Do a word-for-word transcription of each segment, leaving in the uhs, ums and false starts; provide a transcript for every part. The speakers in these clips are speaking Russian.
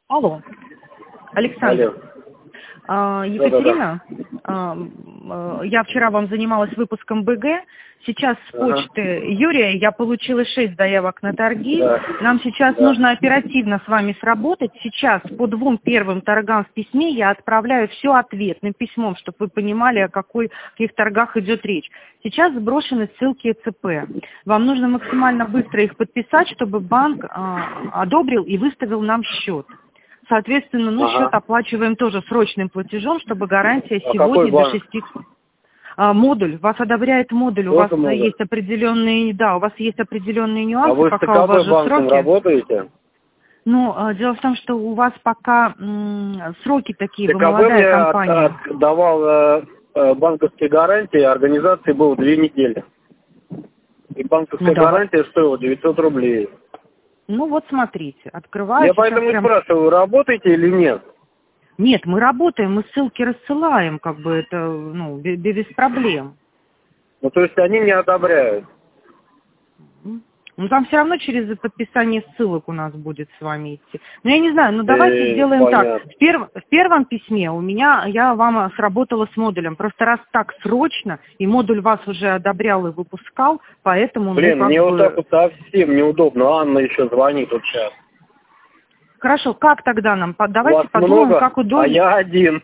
Алло, Александр. Алло. А, Екатерина, а, а, я вчера вам занималась выпуском БГ. Сейчас с Ага. почты Юрия я получила шесть заявок на торги. Да. Нам сейчас Да. нужно оперативно с вами сработать. Сейчас по двум первым торгам в письме я отправляю все ответным письмом, чтобы вы понимали, о какой, каких торгах идет речь. Сейчас сброшены ссылки ЦП. Вам нужно максимально быстро их подписать, чтобы банк а, одобрил и выставил нам счет. Соответственно, ну, Ага. счет оплачиваем тоже срочным платежом, чтобы гарантия А сегодня какой до банк? шести. А, модуль. Вас одобряет модуль. У вас Тоже модуль? есть определенные, да, у вас есть определенные нюансы, А вы с пока у вас ТКБ же банком сроки. работаете? Ну, а, дело в том, что у вас пока м, сроки такие, вы ТКБ молодая мне от- компания. от- давал э, э, банковские гарантии, организации было две недели. И банковская Ну, давай. гарантия стоила девятьсот рублей. Ну, вот смотрите, открываю Я сейчас поэтому и прям. спрашиваю, вы работаете или нет? Нет, мы работаем, мы ссылки рассылаем, как бы это, ну, бе- без проблем. Ну, то есть они не одобряют. Ну, там все равно через подписание ссылок у нас будет с вами идти. Ну, я не знаю, ну, давайте Э, сделаем так. понятно. В, перв- в первом письме у меня, я вам сработала с модулем. Просто раз так срочно, и модуль вас уже одобрял и выпускал, поэтому, Блин, ну, как мне бы... вот так вот совсем неудобно. Анна еще звонит вот сейчас. Хорошо, как тогда нам? По- Давайте Вас подумаем, много, как а удобно. я один.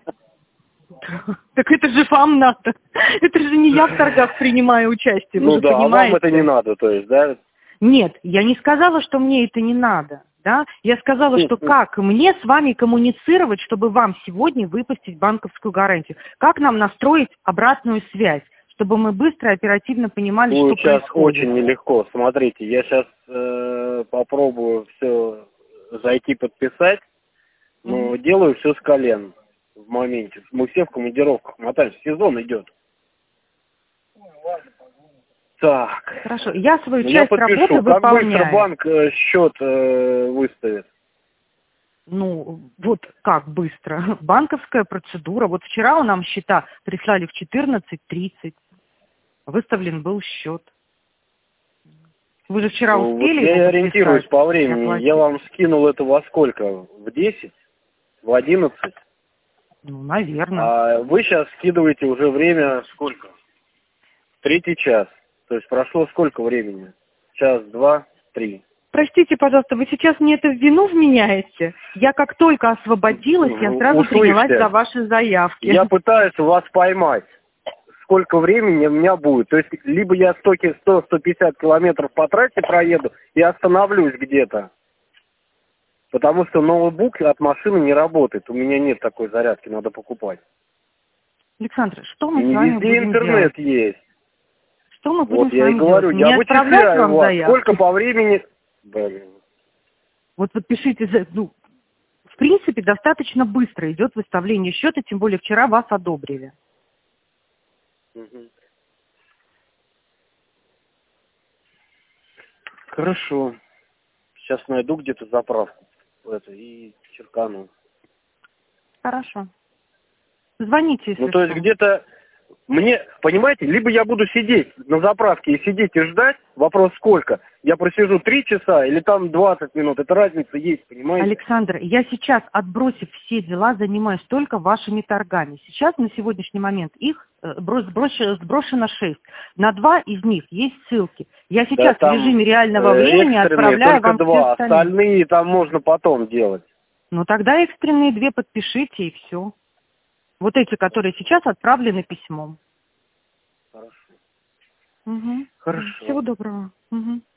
Так это же вам надо. Это же не я в торгах принимаю участие, вы Ну же да, а вам понимаете. это не надо, то есть, да? Нет, я не сказала, что мне это не надо. Да? Я сказала, что как мне с вами коммуницировать, чтобы вам сегодня выпустить банковскую гарантию. Как нам настроить обратную связь, чтобы мы быстро и оперативно понимали, Будет что сейчас происходит. очень нелегко. Смотрите, я сейчас э, попробую все зайти подписать, но Мгм. делаю все с колен в моменте. Мы все в командировках мотаемся, сезон идет. Так. Хорошо, я свою Ну, я часть работы подпишу. Как быстро выполняю. банк э, счет э, выставит? Ну, вот как быстро. Банковская процедура. Вот вчера у нам счета прислали в четырнадцать тридцать. Выставлен был счет. Вы же вчера Ну, вот успели я и его ориентируюсь подписать по и времени. оплатить? Я вам скинул это во сколько? В десять? В одиннадцать? Ну, наверное. А вы сейчас скидываете уже время сколько? Третий час. То есть прошло сколько времени? Час, два, три. Простите, пожалуйста, вы сейчас мне это в вину вменяете? Я как только освободилась, я сразу Услышьте, принялась за ваши заявки. я пытаюсь вас поймать. Сколько времени у меня будет? То есть либо я сто — сто пятьдесят километров по трассе проеду и остановлюсь где-то. Потому что ноутбук от машины не работает. У меня нет такой зарядки, надо покупать. Александр, что И мы с не вами везде будем интернет делать? есть. Что мы будем Вот с я и вами говорю, делать? я Мне отправлять вычисляю вам вас. заявки? Сколько по времени... Блин. Вот подпишите, за- ну, в принципе, достаточно быстро идет выставление счета, тем более вчера вас одобрили. Мгм. Хорошо. Сейчас найду где-то заправку это, и черкану. Хорошо. Звоните, если Ну, то есть что. где-то... Мне, понимаете, либо я буду сидеть на заправке и сидеть и ждать, вопрос сколько, я просижу три часа или там двадцать минут, это разница есть, понимаете? Александр, я сейчас, отбросив все дела, занимаюсь только вашими торгами. Сейчас, на сегодняшний момент, их э, брос- сброш- сброшено шесть. На два из них есть ссылки. Я Да, сейчас в там режиме реального э, времени экстренные отправляю только вам все два, остальные. остальные там можно потом делать. Ну тогда экстренные две подпишите и все. Вот эти, которые сейчас отправлены письмом. Хорошо. Угу. Хорошо. Всего доброго. Угу.